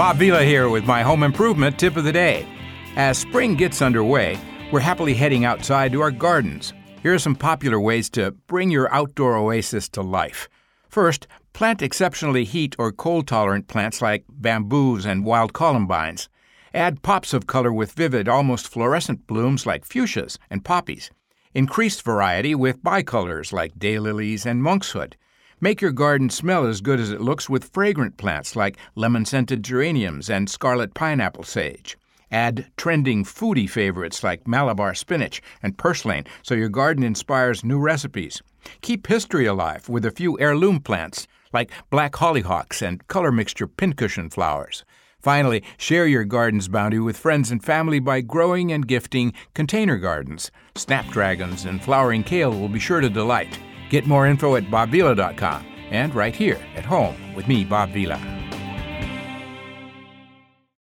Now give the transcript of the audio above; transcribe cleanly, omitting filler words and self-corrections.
Bob Vila here with my home improvement tip of the day. As spring gets underway, we're happily heading outside to our gardens. Here are some popular ways to bring your outdoor oasis to life. First, plant exceptionally heat or cold-tolerant plants like bamboos and wild columbines. Add pops of color with vivid, almost fluorescent blooms like fuchsias and poppies. Increase variety with bicolors like daylilies and monkshood. Make your garden smell as good as it looks with fragrant plants like lemon-scented geraniums and scarlet pineapple sage. Add trending foodie favorites like Malabar spinach and purslane so your garden inspires new recipes. Keep history alive with a few heirloom plants like black hollyhocks and color mixture pincushion flowers. Finally, share your garden's bounty with friends and family by growing and gifting container gardens. Snapdragons and flowering kale will be sure to delight. Get more info at bobvila.com and right here at home with me, Bob Vila.